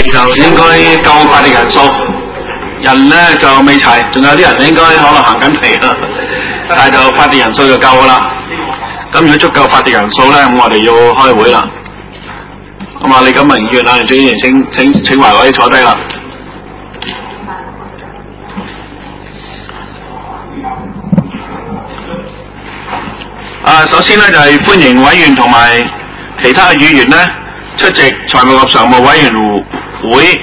就應該夠法定人數，人咧就未齊，仲有啲人應該可能行緊嚟啦，但係就法定人數就夠㗎啦。咁如果足夠法定人數咧，咁我哋要開會啦。咁啊，李錦文議員啊，主席請埋位坐低啦。首先咧就係歡迎委員同埋其他嘅議員咧出席財務及常務委員會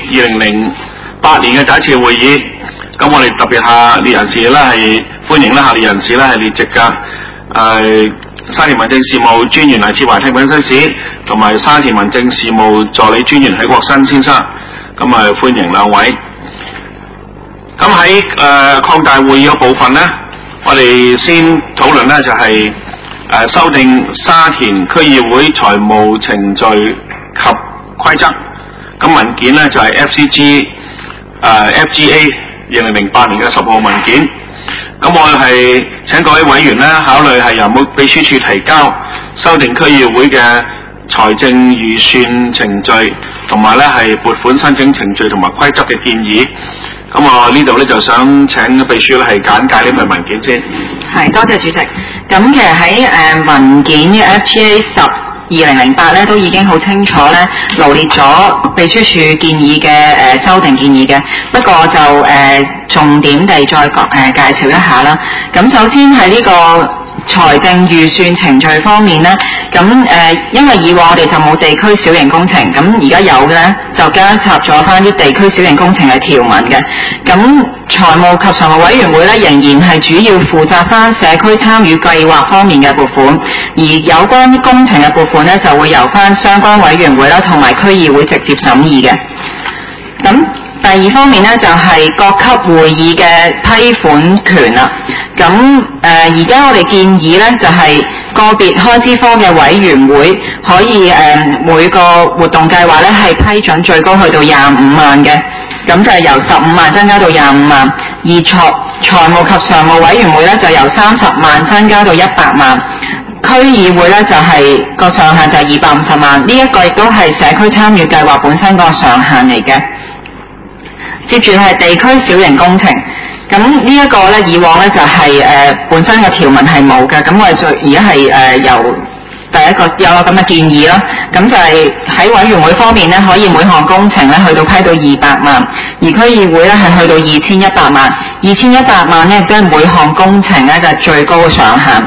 2008年嘅第一次會議。咁我哋特別下列人士咧係歡迎咧下列人士咧係列席㗎。沙田民政事務專員黎志華聽品紳士，同埋沙田民政事務助理專員許國新先生。咁啊歡迎兩位。咁喺擴大會議嘅部分咧，我哋先討論咧就係、修訂沙田區議會財務程序及規則，咁文件咧就係、FGA 2008年嘅10號文件。咁我係請各位委員咧考慮係由秘書處提交修訂區議會嘅財政預算程序，同埋咧係撥款申請程序同埋規則嘅建議。咁我呢度咧就想請秘書咧係簡介呢份文件先。 係，多謝主席。咁其實喺文件嘅 FGA 10/2008咧都已經好清楚咧羅列咗秘書處建議嘅修訂建議嘅。不過就重點地再介紹一下啦。咁首先喺呢個財政預算程序方面咧，咁因為以往我哋就冇地區小型工程，咁而家有嘅咧就加插咗翻啲地區小型工程嘅條文嘅。咁財務及常務委員會咧仍然係主要負責翻社區參與計劃方面嘅撥款，而有關啲工程嘅撥款咧就會由翻相關委員會啦同埋區議會直接審議嘅。咁第二方面咧就係各級會議嘅批款權啦。咁而家我哋建議咧就係個別開支科嘅委員會可以每個活動計劃咧係批准最高去到25萬嘅，咁就係由15萬增加到25萬。而財務及常務委員會咧就由30萬增加到100萬。區議會咧就係個上限就係250萬，呢一個亦都係社區參與計劃本身個上限嚟嘅。接住係地區小型工程，咁呢一個咧以往咧就係本身嘅條文係冇嘅，咁我哋而家係由第一個有咁嘅建議啦，咁就係喺委員會方面咧可以每項工程咧去到批到200萬，而區議會咧係去到2100萬，2100萬咧亦都係每項工程咧嘅最高嘅上限。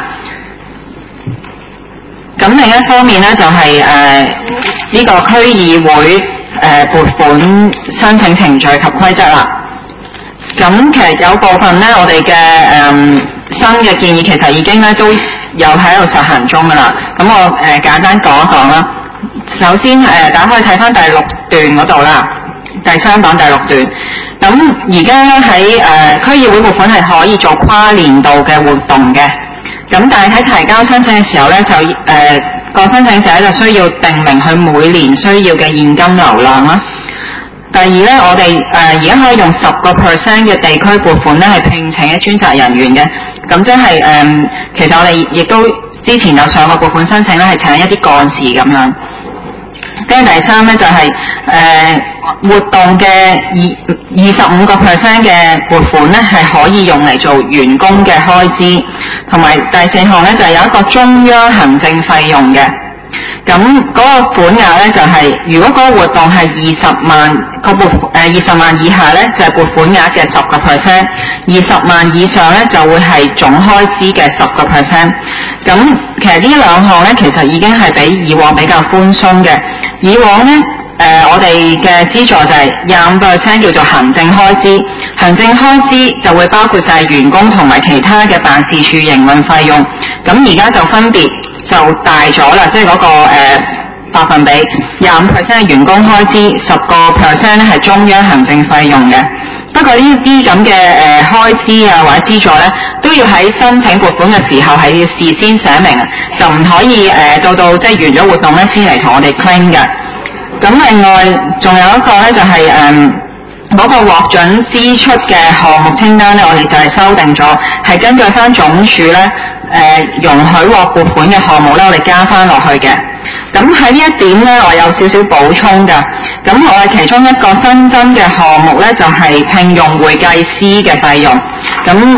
咁另一方面咧就係呢個區議會撥款申請程序及規則啦。咁其實有部分咧，我哋嘅新嘅建議其實已經咧都有喺度實行中噶啦。咁我簡單講一講啦。首先大家可以睇翻第6段嗰度啦，第3檔第6段。咁而家咧喺區議會撥款係可以做跨年度嘅活動嘅。咁但係喺提交申請嘅時候咧，就個申請者就需要定明佢每年需要嘅現金流量啦。第二咧，我哋而家可以用10% 嘅地區撥款咧，係聘請嘅專責人員嘅。咁即係其實我哋亦都之前有上過撥款申請咧，係請一啲幹事咁樣。跟住第三咧就係活動嘅25% 嘅撥款咧，係可以用嚟做員工嘅開支。同埋第4項咧就係有一個中央行政費用嘅。咁嗰個款額咧就係、如果嗰個活動係20萬20萬以下咧就係撥款額嘅10%，20萬以上咧就會係總開支嘅10%。咁其實呢兩項咧其實已經係比以往比較寬鬆嘅。以往咧我哋嘅資助就係25% 叫做行政開支，行政開支就會包括晒員工同埋其他嘅辦事處營運費用。咁而家就分別就大咗啦，即係嗰個百分比25% 係員工開支，10% 咧係中央行政費用嘅。不過呢啲咁嘅開支啊或者資助咧，都要喺申請撥款嘅時候係要事先寫明，就唔可以到即係完咗活動咧先嚟同我哋 claim 嘅。咁另外仲有一個咧就係嗰個獲准支出嘅項目清單咧，我哋就係修訂咗，係根據翻總署咧容許獲撥款嘅項目咧，我哋加翻落去嘅。 咁喺呢一點咧，我有少少補充㗎。咁我哋其中一個新增嘅項目咧，就係、聘用會計師嘅費用。咁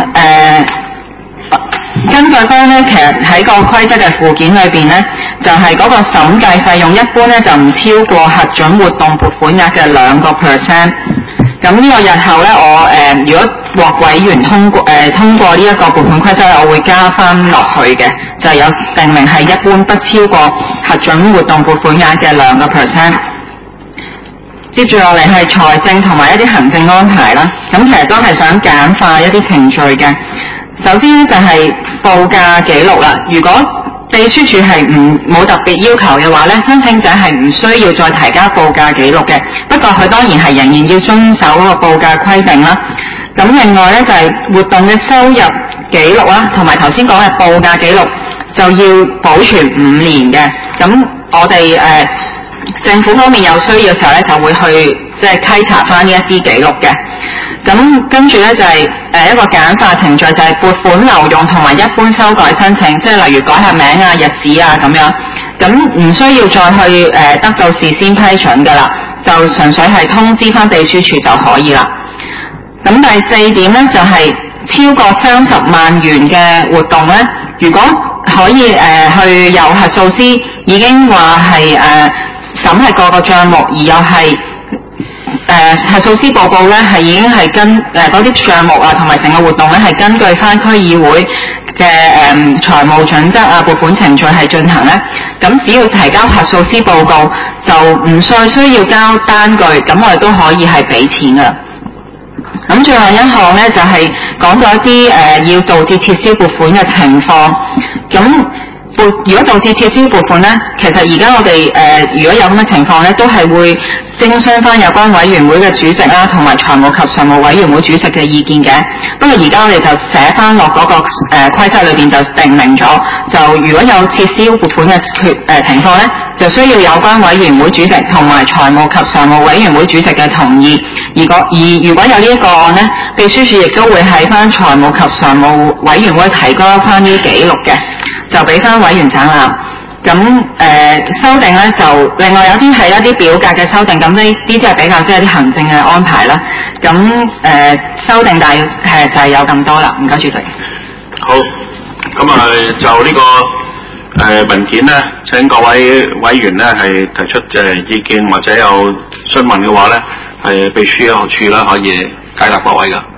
根據翻咧，其實喺個規則嘅附件裏邊咧，就係、嗰個審計費用一般咧就唔超過核准活動撥款額嘅2%。咁呢個日後咧，我如果獲委員通過呢一個撥款規則，我會加翻落去嘅，就有定明係一般不超過核准活動撥款額嘅2%。接住落嚟係財政同埋一啲行政安排啦。咁其實都係想簡化一啲程序嘅。首先咧就係報價記錄啦。如果秘書處係冇特別要求嘅話咧，申請者係唔需要再提交報價記錄嘅。不過佢當然係仍然要遵守嗰個報價規定啦。咁另外咧就係活動嘅收入記錄啦，同埋頭先講嘅報價記錄就要保存5年嘅。咁我哋政府方面有需要嘅時候咧，就會去即係稽查翻呢一啲記錄嘅。咁跟住咧就係一個簡化程序，就係撥款留用同埋一般修改申請，即係例如改下名啊、日子啊咁樣。咁唔需要再去得到事先批准㗎啦，就純粹係通知翻秘書處就可以啦。咁第4點咧就係、超過30萬元嘅活動咧，如果可以去由核數師已經話係審核過個帳目，而又係核數師報告咧係已經係跟嗰啲帳目啊同埋成個活動咧係根據翻區議會嘅財務準則啊撥款程序係進行咧，咁只要提交核數師報告就唔再需要交單據，咁我哋都可以係俾錢㗎。咁最後一項咧就係、講到一啲要導致撤銷撥款嘅情況。咁如果導致撤銷撥款咧，其實而家我哋如果有咁嘅情況咧，都係會徵詢翻有關委員會嘅主席啦，同埋財務及財務委員會主席嘅意見嘅。不過而家我哋就寫翻落嗰個規則裏邊就定明咗，就如果有撤銷撥款嘅情況咧，就需要有關委員會主席同埋財務及財務委員會主席嘅同意。如果有呢一個案咧，秘書處亦都會喺翻財務及財務委員會提交翻呢啲記錄嘅，就俾翻委員省覽。咁修訂咧就另外有啲係一啲表格嘅修訂，咁呢啲即係比較即係啲行政嘅安排啦。咁修訂大約就係有咁多啦。唔該主席。 好，咁就呢個文件咧，請各位委員咧係提出意見或者有詢問嘅話咧，係秘書處啦可以解答各位噶。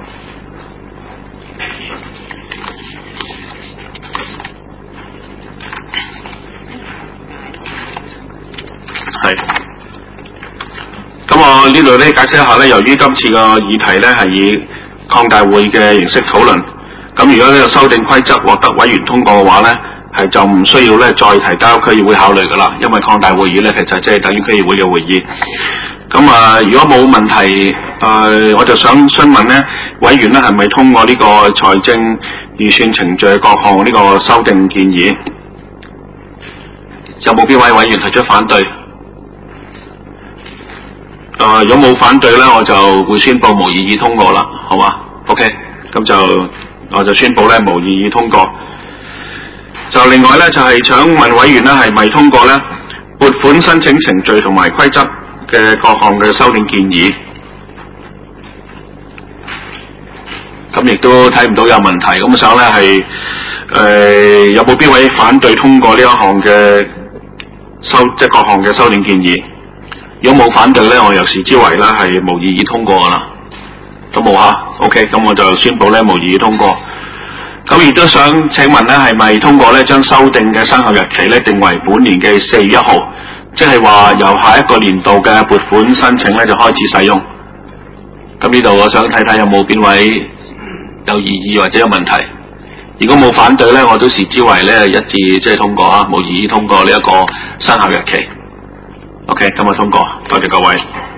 係，咁我呢度咧解釋一下咧，由於今次個議題咧係以擴大會嘅形式討論，咁如果呢個修訂規則獲得委員通過嘅話咧，係就唔需要咧再提交區議會考慮噶啦，因為擴大會議咧其實即係等於區議會嘅會議。咁如果冇問題，我就想詢問咧，委員咧係咪通過呢個財政預算程序各項呢個修訂建議？有冇邊位委員提出反對？如果冇反對咧，我就會宣布無異議通過啦，好嘛 ？OK， 咁我就宣布咧無異議通過。就另外咧就係想問委員咧係咪通過咧撥款申請程序同埋規則嘅各項嘅修訂建議？咁亦都睇唔到有問題，咁想咧係有冇邊位反對通過呢一項嘅即係各項嘅修訂建議？如果冇反對咧，我由視之為咧係無異議通過噶啦，都冇吓 ，OK， 咁我就宣布咧無異議通過。咁亦都想請問咧，係咪通過咧將修訂嘅生效日期咧定為本年嘅4月1號，即係話由下一個年度嘅撥款申請咧就開始使用？咁呢度我想睇睇有冇邊位有異議或者有問題。如果冇反對咧，我都視之為咧一致即係通過啊，無異議通過呢一個生效日期。OK， 今日通過，多謝各位。